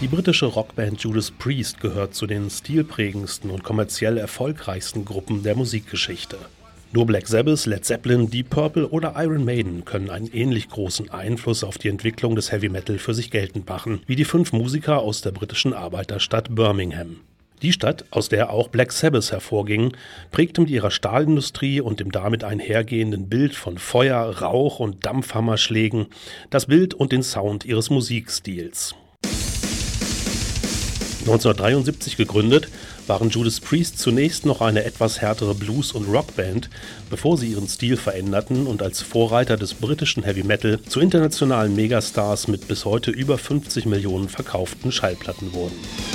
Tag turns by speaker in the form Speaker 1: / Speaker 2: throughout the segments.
Speaker 1: Die britische Rockband Judas Priest gehört zu den stilprägendsten und kommerziell erfolgreichsten Gruppen der Musikgeschichte. Nur Black Sabbath, Led Zeppelin, Deep Purple oder Iron Maiden können einen ähnlich großen Einfluss auf die Entwicklung des Heavy Metal für sich geltend machen, wie die 5 Musiker aus der britischen Arbeiterstadt Birmingham. Die Stadt, aus der auch Black Sabbath hervorging, prägte mit ihrer Stahlindustrie und dem damit einhergehenden Bild von Feuer, Rauch und Dampfhammerschlägen das Bild und den Sound ihres Musikstils. 1973 gegründet, waren Judas Priest zunächst noch eine etwas härtere Blues- und Rockband, bevor sie ihren Stil veränderten und als Vorreiter des britischen Heavy Metal zu internationalen Megastars mit bis heute über 50 Millionen verkauften Schallplatten wurden.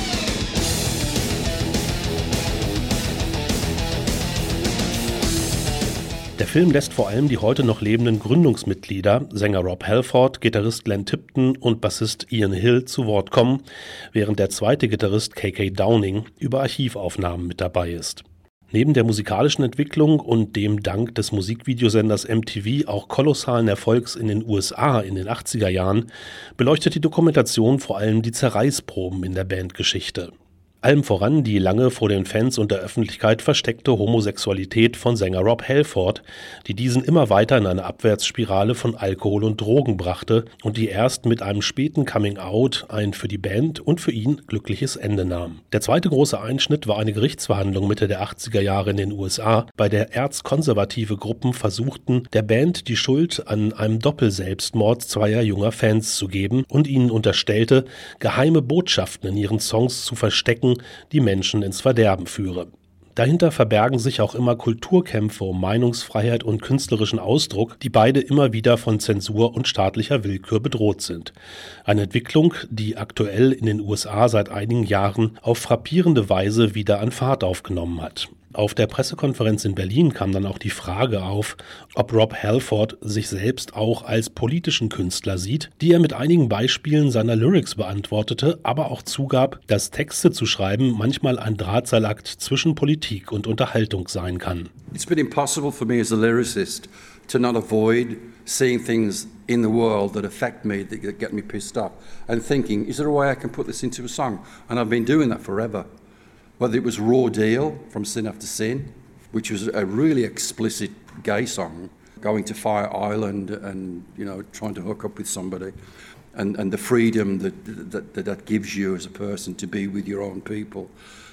Speaker 1: Der Film lässt vor allem die heute noch lebenden Gründungsmitglieder, Sänger Rob Halford, Gitarrist Glenn Tipton und Bassist Ian Hill zu Wort kommen, während der zweite Gitarrist KK Downing über Archivaufnahmen mit dabei ist. Neben der musikalischen Entwicklung und dem dank des Musikvideosenders MTV auch kolossalen Erfolgs in den USA in den 80er Jahren beleuchtet die Dokumentation vor allem die Zerreißproben in der Bandgeschichte. Allem voran die lange vor den Fans und der Öffentlichkeit versteckte Homosexualität von Sänger Rob Halford, die diesen immer weiter in eine Abwärtsspirale von Alkohol und Drogen brachte und die erst mit einem späten Coming-out ein für die Band und für ihn glückliches Ende nahm. Der zweite große Einschnitt war eine Gerichtsverhandlung Mitte der 80er Jahre in den USA, bei der erzkonservative Gruppen versuchten, der Band die Schuld an einem Doppelselbstmord zweier junger Fans zu geben und ihnen unterstellte, geheime Botschaften in ihren Songs zu verstecken, die Menschen ins Verderben führe. Dahinter verbergen sich auch immer Kulturkämpfe um Meinungsfreiheit und künstlerischen Ausdruck, die beide immer wieder von Zensur und staatlicher Willkür bedroht sind. Eine Entwicklung, die aktuell in den USA seit einigen Jahren auf frappierende Weise wieder an Fahrt aufgenommen hat. Auf der Pressekonferenz in Berlin kam dann auch die Frage auf, ob Rob Halford sich selbst auch als politischen Künstler sieht, die er mit einigen Beispielen seiner Lyrics beantwortete, aber auch zugab, dass Texte zu schreiben manchmal ein Drahtseilakt zwischen Politik und Unterhaltung sein kann.
Speaker 2: It's been impossible for me as a lyricist to not avoid seeing things in the world that affect me, that get me pissed off, and thinking, is there a way I can put this into a song? And I've been doing that forever. Whether it was Raw Deal from Sin After Sin, which was a really explicit gay song, going to Fire Island and, you know, trying to hook up with somebody, and the freedom that gives you as a person to be with your own people,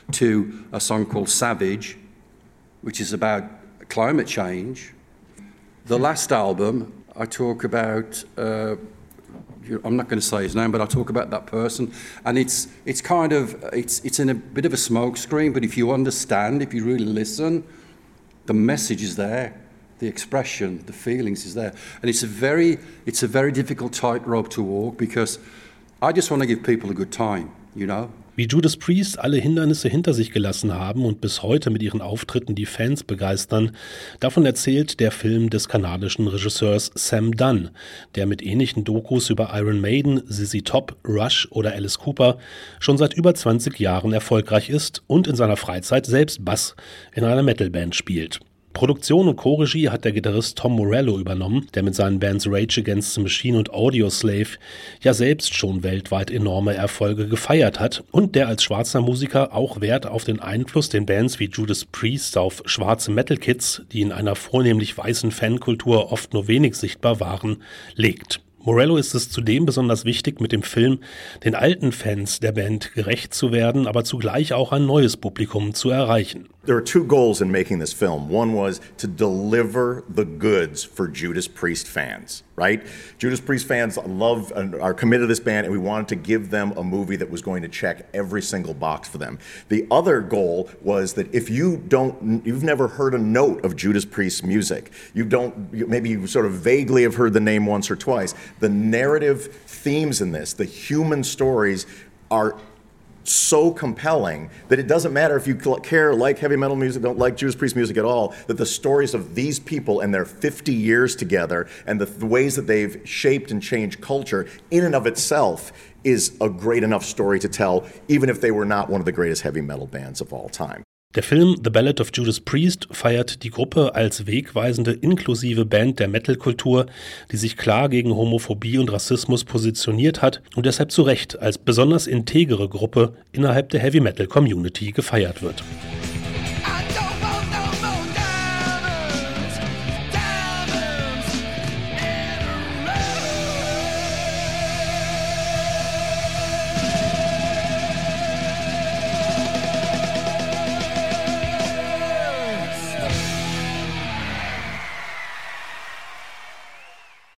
Speaker 2: to a song called Savage, which is about climate change. The last album, I talk about I'm not going to say his name, but I talk about that person, and it's in a bit of a smokescreen. But if you understand, if you really listen, the message is there, the expression, the feelings is there, and it's a very difficult tightrope to walk because I just want to give people a good time, you know.
Speaker 1: Wie Judas Priest alle Hindernisse hinter sich gelassen haben und bis heute mit ihren Auftritten die Fans begeistern, davon erzählt der Film des kanadischen Regisseurs Sam Dunn, der mit ähnlichen Dokus über Iron Maiden, ZZ Top, Rush oder Alice Cooper schon seit über 20 Jahren erfolgreich ist und in seiner Freizeit selbst Bass in einer Metalband spielt. Produktion und Co-Regie hat der Gitarrist Tom Morello übernommen, der mit seinen Bands Rage Against the Machine und Audioslave ja selbst schon weltweit enorme Erfolge gefeiert hat und der als schwarzer Musiker auch Wert auf den Einfluss den Bands wie Judas Priest auf schwarze Metal-Kids, die in einer vornehmlich weißen Fankultur oft nur wenig sichtbar waren, legt. Morello ist es zudem besonders wichtig, mit dem Film den alten Fans der Band gerecht zu werden, aber zugleich auch ein neues Publikum zu erreichen.
Speaker 3: There are 2 goals in making this film. One was to deliver the goods for Judas Priest fans, right? Judas Priest fans love and are committed to this band, and we wanted to give them a movie that was going to check every single box for them. The other goal was that if you've never heard a note of Judas Priest's music, maybe you sort of vaguely have heard the name once or twice, the narrative themes in this, the human stories are so compelling that it doesn't matter if you like heavy metal music, don't like Judas Priest music at all, that the stories of these people and their 50 years together and the ways that they've shaped and changed culture in and of itself is a great enough story to tell, even if they were not one of the greatest heavy metal bands of all time.
Speaker 1: Der Film The Ballad of Judas Priest feiert die Gruppe als wegweisende, inklusive Band der Metal-Kultur, die sich klar gegen Homophobie und Rassismus positioniert hat und deshalb zu Recht als besonders integere Gruppe innerhalb der Heavy-Metal-Community gefeiert wird.